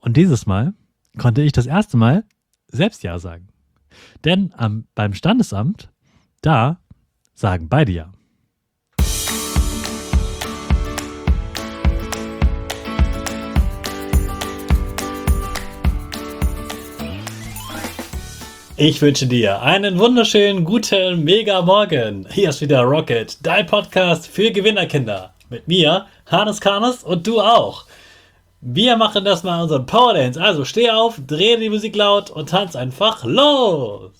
Und dieses Mal konnte ich das erste Mal selbst Ja sagen. Denn beim Standesamt, da sagen beide Ja. Ich wünsche dir einen wunderschönen, guten, mega Morgen. Hier ist wieder Rocket, dein Podcast für Gewinnerkinder. Mit mir, Hannes Karnes und du auch. Wir machen das mal unseren Power Dance. Also steh auf, dreh die Musik laut und tanz einfach los.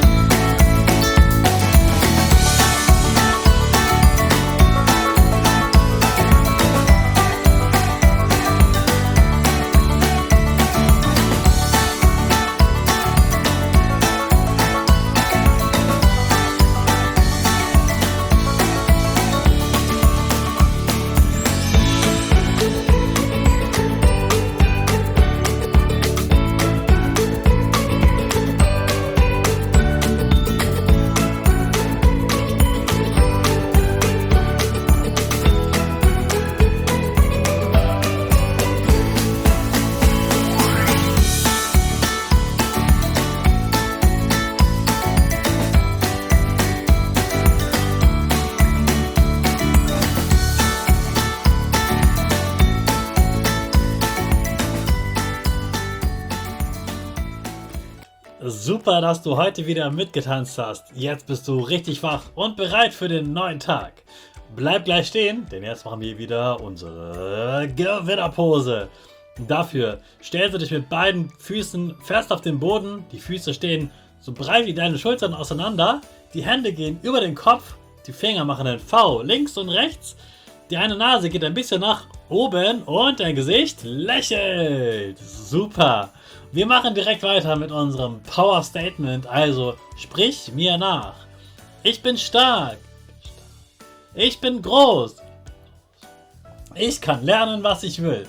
Super, dass du heute wieder mitgetanzt hast. Jetzt bist du richtig wach und bereit für den neuen Tag. Bleib gleich stehen, denn jetzt machen wir wieder unsere Gewinnerpose. Dafür stellst du dich mit beiden Füßen fest auf den Boden. Die Füße stehen so breit wie deine Schultern auseinander. Die Hände gehen über den Kopf. Die Finger machen ein V links und rechts. Die eine Nase geht ein bisschen nach oben und dein Gesicht lächelt. Super. Wir machen direkt weiter mit unserem Power Statement, also sprich mir nach. Ich bin stark. Ich bin groß. Ich kann lernen, was ich will.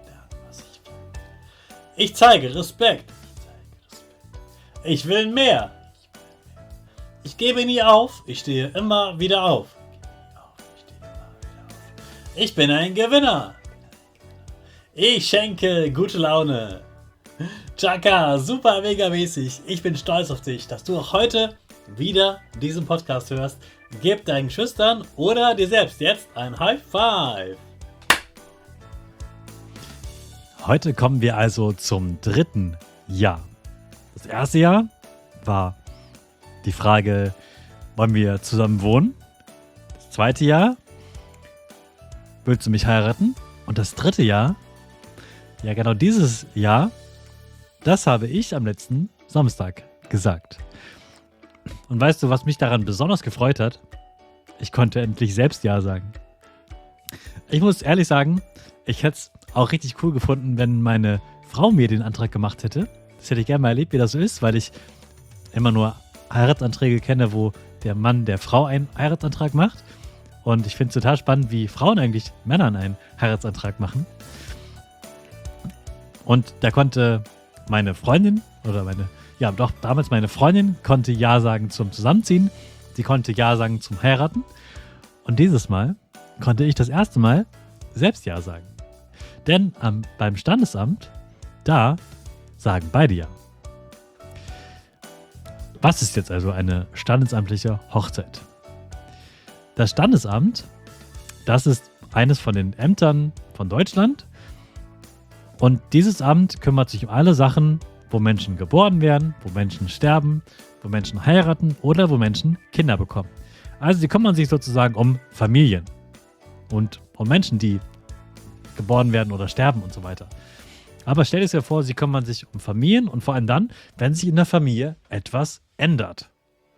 Ich zeige Respekt. Ich will mehr. Ich gebe nie auf. Ich stehe immer wieder auf. Ich bin ein Gewinner. Ich schenke gute Laune. Chaka, super mega mäßig. Ich bin stolz auf dich, dass du auch heute wieder diesen Podcast hörst. Gib deinen Schüchtern oder dir selbst jetzt ein High Five. Heute kommen wir also zum dritten Jahr. Das erste Jahr war die Frage, wollen wir zusammen wohnen? Das zweite Jahr, willst du mich heiraten? Und das dritte Jahr, ja genau dieses Jahr, das habe ich am letzten Samstag gesagt. Und weißt du, was mich daran besonders gefreut hat? Ich konnte endlich selbst Ja sagen. Ich muss ehrlich sagen, ich hätte es auch richtig cool gefunden, wenn meine Frau mir den Antrag gemacht hätte. Das hätte ich gerne mal erlebt, wie das so ist, weil ich immer nur Heiratsanträge kenne, wo der Mann der Frau einen Heiratsantrag macht. Und ich finde es total spannend, wie Frauen eigentlich Männern einen Heiratsantrag machen. Und da konnte meine Freundin, damals meine Freundin konnte Ja sagen zum Zusammenziehen. Sie konnte Ja sagen zum Heiraten. Und dieses Mal konnte ich das erste Mal selbst Ja sagen. Denn beim Standesamt, da sagen beide Ja. Was ist jetzt also eine standesamtliche Hochzeit? Das Standesamt, das ist eines von den Ämtern von Deutschland. Und dieses Amt kümmert sich um alle Sachen, wo Menschen geboren werden, wo Menschen sterben, wo Menschen heiraten oder wo Menschen Kinder bekommen. Also sie kümmern sich sozusagen um Familien und um Menschen, die geboren werden oder sterben und so weiter. Aber stell dir vor, sie kümmern sich um Familien und vor allem dann, wenn sich in der Familie etwas ändert.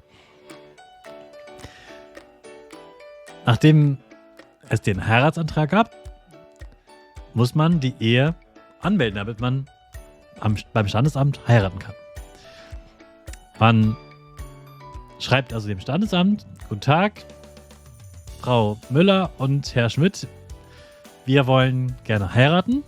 Nachdem es den Heiratsantrag gab, muss man die Ehe anmelden, damit man beim Standesamt heiraten kann. Man schreibt also dem Standesamt: Guten Tag, Frau Müller und Herr Schmidt, wir wollen gerne heiraten.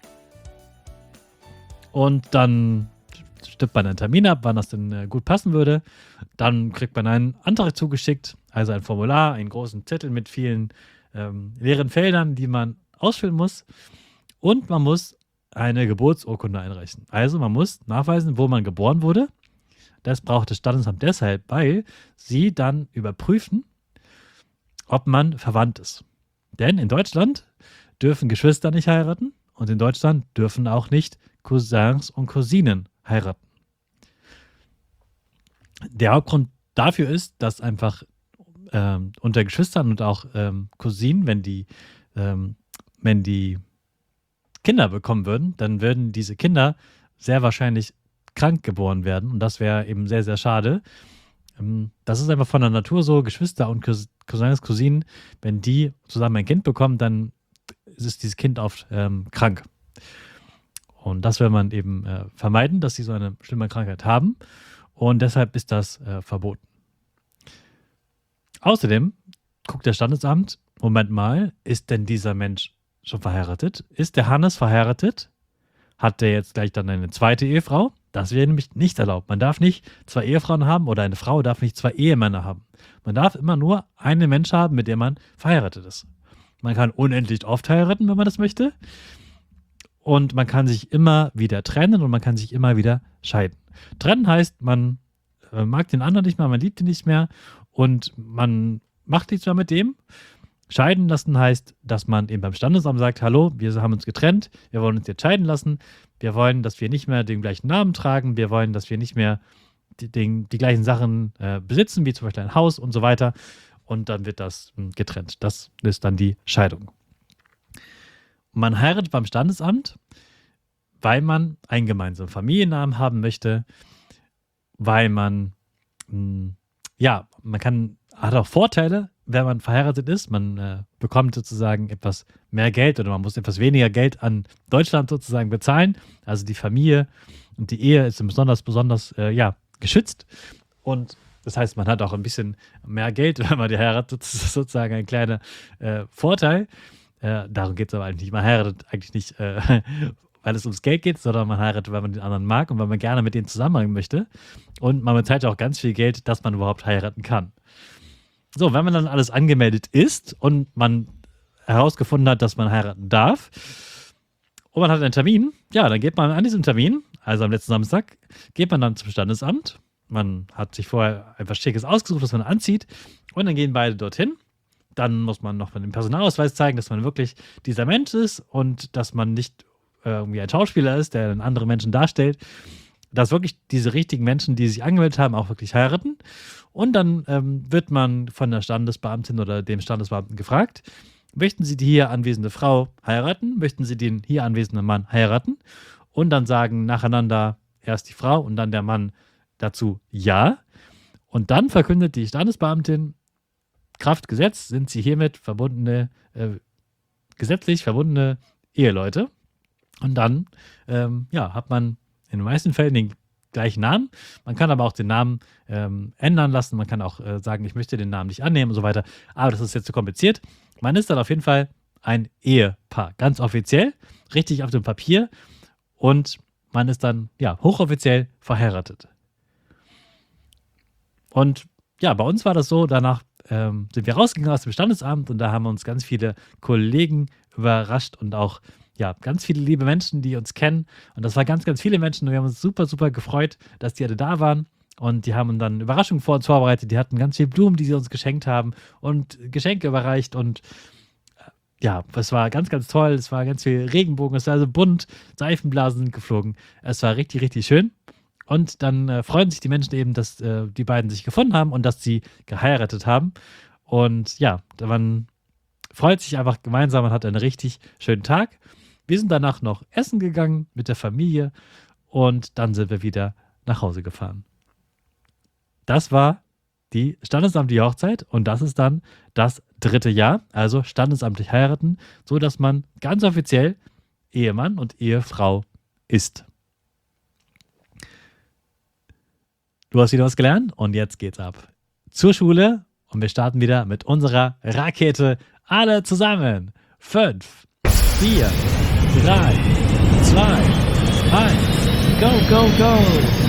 Und dann stimmt man einen Termin ab, wann das denn gut passen würde. Dann kriegt man einen Antrag zugeschickt, also ein Formular, einen großen Zettel mit vielen leeren Feldern, die man ausfüllen muss. Und man muss eine Geburtsurkunde einreichen. Also man muss nachweisen, wo man geboren wurde. Das braucht das Standesamt deshalb, weil sie dann überprüfen, ob man verwandt ist. Denn in Deutschland dürfen Geschwister nicht heiraten und in Deutschland dürfen auch nicht Cousins und Cousinen heiraten. Der Hauptgrund dafür ist, dass einfach unter Geschwistern und auch Cousinen, wenn die Kinder bekommen würden, dann würden diese Kinder sehr wahrscheinlich krank geboren werden und das wäre eben sehr, sehr schade. Das ist einfach von der Natur so, Geschwister und Cousins, Cousinen, wenn die zusammen ein Kind bekommen, dann ist dieses Kind oft krank. Und das will man eben vermeiden, dass sie so eine schlimme Krankheit haben und deshalb ist das verboten. Außerdem guckt das Standesamt, Moment mal, ist denn dieser Mensch schon verheiratet? Ist der Hannes verheiratet? Hat der jetzt gleich dann eine zweite Ehefrau? Das wäre nämlich nicht erlaubt. Man darf nicht 2 Ehefrauen haben oder eine Frau darf nicht 2 Ehemänner haben. Man darf immer nur einen Mensch haben, mit dem man verheiratet ist. Man kann unendlich oft heiraten, wenn man das möchte. Und man kann sich immer wieder trennen und man kann sich immer wieder scheiden. Trennen heißt, man mag den anderen nicht mehr, man liebt ihn nicht mehr und man macht nichts mehr mit dem. Scheiden lassen heißt, dass man eben beim Standesamt sagt, hallo, wir haben uns getrennt, wir wollen uns jetzt scheiden lassen, wir wollen, dass wir nicht mehr den gleichen Namen tragen, wir wollen, dass wir nicht mehr die gleichen Sachen besitzen, wie zum Beispiel ein Haus und so weiter. Und dann wird das getrennt. Das ist dann die Scheidung. Man heiratet beim Standesamt, weil man einen gemeinsamen Familiennamen haben möchte, weil man, hat auch Vorteile, wenn man verheiratet ist. Man bekommt sozusagen etwas mehr Geld oder man muss etwas weniger Geld an Deutschland sozusagen bezahlen. Also die Familie und die Ehe ist besonders geschützt. Und das heißt, man hat auch ein bisschen mehr Geld, wenn man die heiratet. Das ist sozusagen ein kleiner Vorteil. Darum geht es aber eigentlich nicht. Man heiratet eigentlich nicht, weil es ums Geld geht, sondern man heiratet, weil man den anderen mag und weil man gerne mit denen zusammenhängen möchte. Und man bezahlt auch ganz viel Geld, dass man überhaupt heiraten kann. So, wenn man dann alles angemeldet ist und man herausgefunden hat, dass man heiraten darf und man hat einen Termin, ja, dann geht man an diesem Termin, also am letzten Samstag, geht man dann zum Standesamt. Man hat sich vorher etwas Schickes ausgesucht, was man anzieht und dann gehen beide dorthin. Dann muss man noch den Personalausweis zeigen, dass man wirklich dieser Mensch ist und dass man nicht irgendwie ein Schauspieler ist, der dann andere Menschen darstellt. Dass wirklich diese richtigen Menschen, die sich angemeldet haben, auch wirklich heiraten. Und dann wird man von der Standesbeamtin oder dem Standesbeamten gefragt, möchten Sie die hier anwesende Frau heiraten? Möchten Sie den hier anwesenden Mann heiraten? Und dann sagen nacheinander erst die Frau und dann der Mann dazu ja. Und dann verkündet die Standesbeamtin, Kraft Gesetz sind sie hiermit gesetzlich verbundene Eheleute. Und dann hat man in den meisten Fällen den gleichen Namen. Man kann aber auch den Namen ändern lassen. Man kann auch sagen, ich möchte den Namen nicht annehmen und so weiter. Aber das ist jetzt zu kompliziert. Man ist dann auf jeden Fall ein Ehepaar. Ganz offiziell, richtig auf dem Papier. Und man ist dann hochoffiziell verheiratet. Und ja, bei uns war das so, danach sind wir rausgegangen aus dem Standesamt und da haben uns ganz viele Kollegen überrascht und auch ganz viele liebe Menschen, die uns kennen. Und das waren ganz, ganz viele Menschen und wir haben uns super, super gefreut, dass die alle da waren. Und die haben dann Überraschungen vor uns vorbereitet. Die hatten ganz viele Blumen, die sie uns geschenkt haben und Geschenke überreicht. Und es war ganz, ganz toll. Es war ganz viel Regenbogen, es war also bunt, Seifenblasen sind geflogen. Es war richtig, richtig schön. Und dann freuen sich die Menschen eben, dass die beiden sich gefunden haben und dass sie geheiratet haben. Und man freut sich einfach gemeinsam und hat einen richtig schönen Tag. Wir sind danach noch essen gegangen mit der Familie und dann sind wir wieder nach Hause gefahren. Das war die standesamtliche Hochzeit und das ist dann das 3. Jahr, also standesamtlich heiraten, so dass man ganz offiziell Ehemann und Ehefrau ist. Du hast wieder was gelernt und jetzt geht's ab zur Schule und wir starten wieder mit unserer Rakete. Alle zusammen. 5, 4, 3, 2, 1. Go, go, go!